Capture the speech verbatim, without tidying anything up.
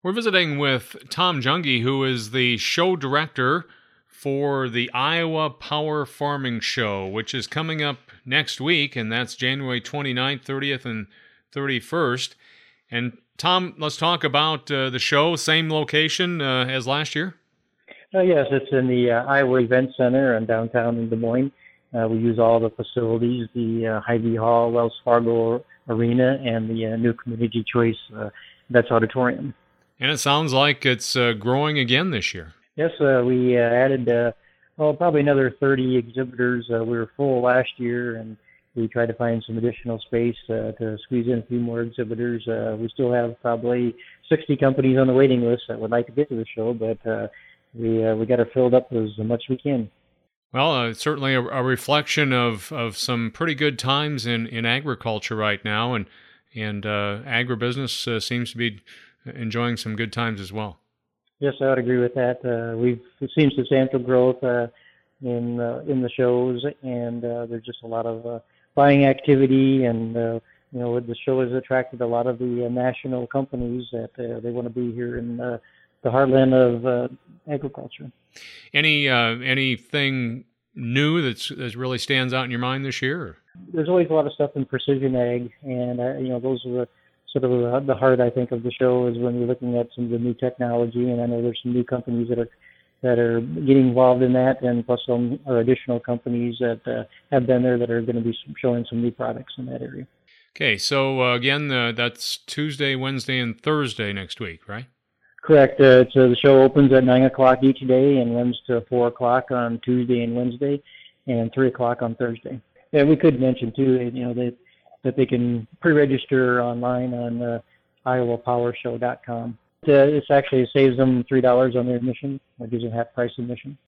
We're visiting with Tom Junge, who is the show director for the Iowa Power Farming Show, which is coming up next week, and that's January twenty-ninth, thirtieth, and thirty-first. And Tom, let's talk about uh, the show, same location uh, as last year? Uh, yes, it's in the uh, Iowa Event Center in downtown in Des Moines. Uh, we use all the facilities, the uh, Hy-Vee Hall, Wells Fargo Arena, and the uh, new Community Choice uh, Vets Auditorium. And it sounds like it's uh, growing again this year. Yes, uh, we uh, added, uh, well, probably another thirty exhibitors. Uh, we were full last year, and we tried to find some additional space uh, to squeeze in a few more exhibitors. Uh, we still have probably sixty companies on the waiting list that would like to get to the show, but uh, we uh, we got it filled up as much as we can. Well, uh, certainly a, a reflection of, of some pretty good times in, in agriculture right now, and and uh, agribusiness uh, seems to be enjoying some good times as well. Yes, I would agree with that. Uh, we've seen substantial growth uh, in uh, in the shows, and uh, there's just a lot of uh, buying activity, and uh, you know, the show has attracted a lot of the uh, national companies that uh, they want to be here in uh, the heartland of uh, agriculture. Any uh, anything new that's that really stands out in your mind this year? There's always a lot of stuff in precision ag, and uh, you know, those are the sort of the heart, I think, of the show is when you're looking at some of the new technology, and I know there's some new companies that are that are getting involved in that, and plus some are additional companies that uh, have been there that are going to be showing some new products in that area. Okay, so uh, again, uh, that's Tuesday, Wednesday, and Thursday next week, right? Correct. Uh, so the show opens at nine o'clock each day and runs to four o'clock on Tuesday and Wednesday, and three o'clock on Thursday. Yeah, we could mention too, you know, that that they can pre-register online on uh, iowa power show dot com. Uh, it's actually it saves them three dollars on their admission, or gives them half price admission.